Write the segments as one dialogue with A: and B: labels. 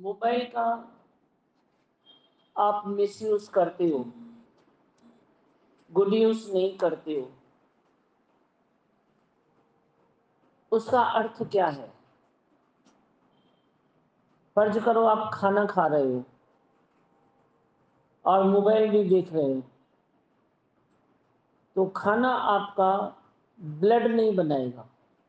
A: Mobile का आप misuse करते हो, गुड यूज नहीं करते हो। उसका अर्थ क्या है? फर्ज करो आप खाना खा रहे हो और मोबाइल भी देख रहे हो, तो खाना आपका ब्लड नहीं बनाएगा।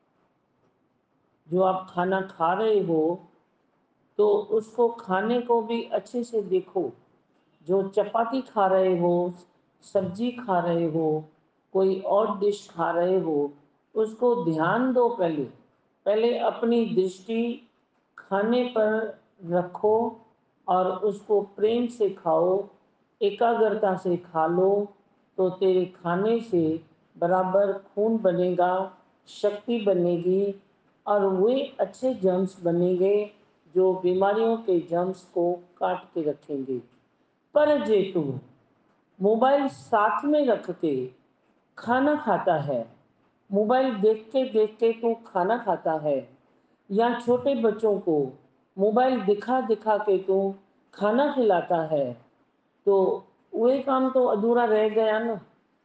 A: जो आप खाना खा रहे हो तो उसको खाने को भी अच्छे से देखो। जो चपाती खा रहे हो, सब्जी खा रहे हो, कोई और डिश खा रहे हो, उसको ध्यान दो। पहले पहले अपनी दृष्टि खाने पर रखो और उसको प्रेम से खाओ, एकाग्रता से खा लो। तो तेरे खाने से बराबर खून बनेगा, शक्ति बनेगी और वे अच्छे जर्म्स बनेंगे जो बीमारियों के जर्म्स को काट के रखेंगे। पर जे तू मोबाइल साथ में रख के खाना खाता है, मोबाइल देख के तू खाना खाता है, या छोटे बच्चों को मोबाइल दिखा दिखा के तू खाना खिलाता है, तो वही काम तो अधूरा रह गया ना।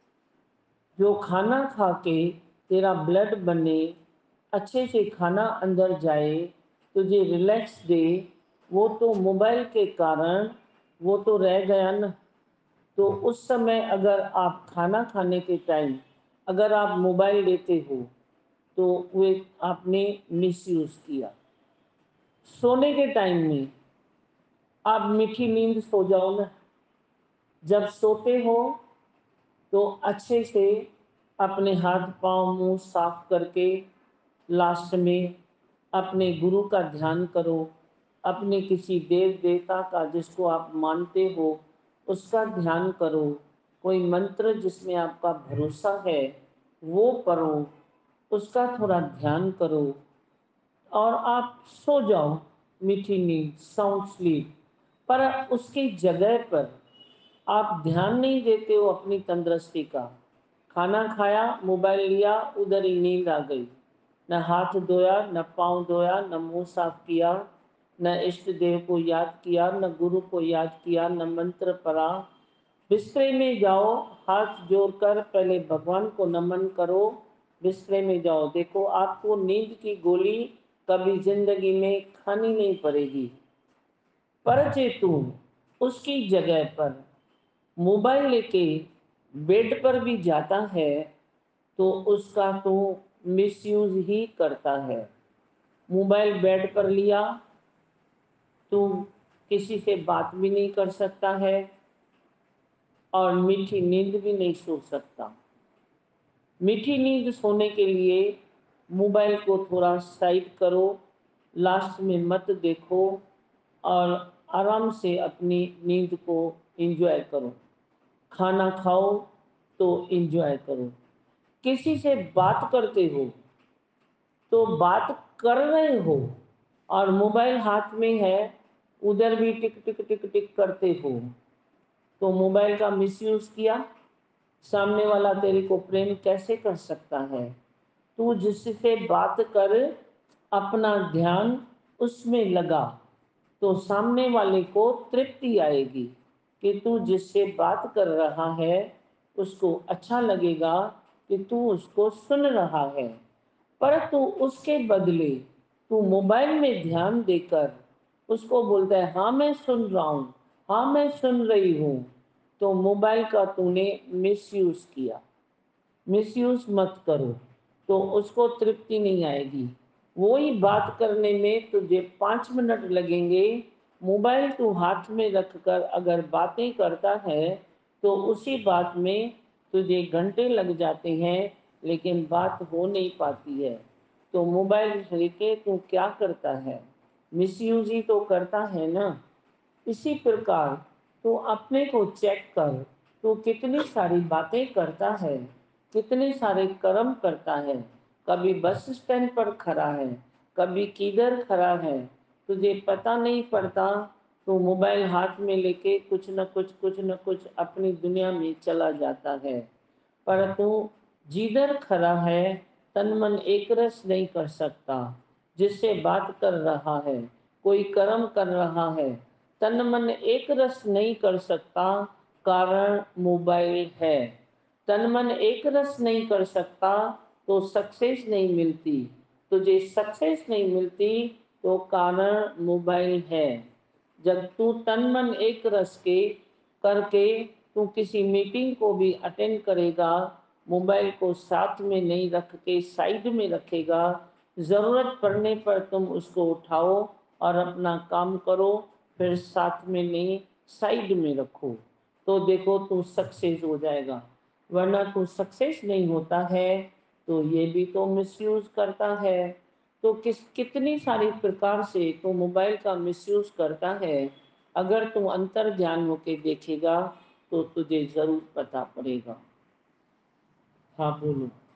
A: जो खाना खा के तेरा ब्लड बने, अच्छे से खाना अंदर जाए, तुझे रिलैक्स दे, वो तो मोबाइल के कारण वो तो रह गया ना। तो उस समय अगर आप खाना खाने के टाइम अगर आप मोबाइल लेते हो तो वे आपने मिसयूज किया। सोने के टाइम में आप मीठी नींद सो जाओ ना। जब सोते हो तो अच्छे से अपने हाथ पांव मुंह साफ करके लास्ट में अपने गुरु का ध्यान करो। अपने किसी देव देवता का जिसको आप मानते हो उसका ध्यान करो। कोई मंत्र जिसमें आपका भरोसा है वो पढ़ो, उसका थोड़ा ध्यान करो और आप सो जाओ मीठी नींद, साउंड स्लीप। पर उसकी जगह पर आप ध्यान नहीं देते हो अपनी तंदुरुस्ती का। खाना खाया, मोबाइल लिया, उधर ही नींद आ गई। न हाथ धोया, न पाँव धोया, न मुंह साफ किया, न इष्ट देव को याद किया, न गुरु को याद किया, न मंत्र पढ़ा। बिस्तर में जाओ, हाथ जोड़कर पहले भगवान को नमन करो। बिस्तर में जाओ, देखो आपको नींद की गोली कभी जिंदगी में खानी नहीं पड़ेगी। पर जे तू उसकी जगह पर मोबाइल लेके बेड पर भी जाता है तो उसका तो मिसयूज ही करता है। मोबाइल बेड पर लिया तो किसी से बात भी नहीं कर सकता है और मीठी नींद भी नहीं सो सकता। मीठी नींद सोने के लिए मोबाइल को थोड़ा साइड करो, लास्ट में मत देखो और आराम से अपनी नींद को एंजॉय करो। खाना खाओ तो एंजॉय करो। किसी से बात करते हो तो बात कर रहे हो और मोबाइल हाथ में है, उधर भी टिक टिक टिक टिक करते हो, तो मोबाइल का मिसयूज किया। सामने वाला तेरे को प्रेम कैसे कर सकता है? तू जिससे बात कर, अपना ध्यान उसमें लगा, तो सामने वाले को तृप्ति आएगी कि तू जिससे बात कर रहा है उसको अच्छा लगेगा कि तू उसको सुन रहा है। पर तू उसके बदले तू मोबाइल में ध्यान देकर उसको बोलता है हाँ मैं सुन रहा हूँ, हाँ मैं सुन रही हूँ, तो मोबाइल का तूने मिसयूज किया। मिसयूज मत करो, तो उसको तृप्ति नहीं आएगी। वही बात करने में तुझे 5 मिनट लगेंगे, मोबाइल तू हाथ में रखकर अगर बातें करता है तो उसी बात में तुझे घंटे लग जाते हैं, लेकिन बात हो नहीं पाती है। तो मोबाइल लेके तू क्या करता है? मिसयूज ही तो करता है ना। इसी प्रकार तू अपने को चेक कर, तू कितनी सारी बातें करता है, कितने सारे कर्म करता है। कभी बस स्टैंड पर खड़ा है, कभी किधर खड़ा है, तुझे पता नहीं पड़ता। तो मोबाइल हाथ में लेके कुछ न कुछ अपनी दुनिया में चला जाता है। पर तू जिधर खड़ा है तन मन एक रस नहीं कर सकता। जिससे बात कर रहा है कोई कर्म कर रहा है, तन मन एक रस नहीं कर सकता, कारण मोबाइल है। तन मन एक रस नहीं कर सकता तो सक्सेस नहीं मिलती, तुझे सक्सेस नहीं मिलती तो कारण मोबाइल है। जब तू तन मन एक रस के करके तू किसी मीटिंग को भी अटेंड करेगा, मोबाइल को साथ में नहीं रख के साइड में रखेगा, ज़रूरत पड़ने पर तुम उसको उठाओ और अपना काम करो, फिर साथ में नहीं साइड में रखो, तो देखो तू सक्सेस हो जाएगा। वरना तू सक्सेस नहीं होता है तो ये भी तो मिसयूज करता है। तो कितनी सारी प्रकार से तो मोबाइल का मिसयूज करता है। अगर तू अंतर ध्यान होके देखेगा तो तुझे जरूर पता पड़ेगा। हाँ बोलो।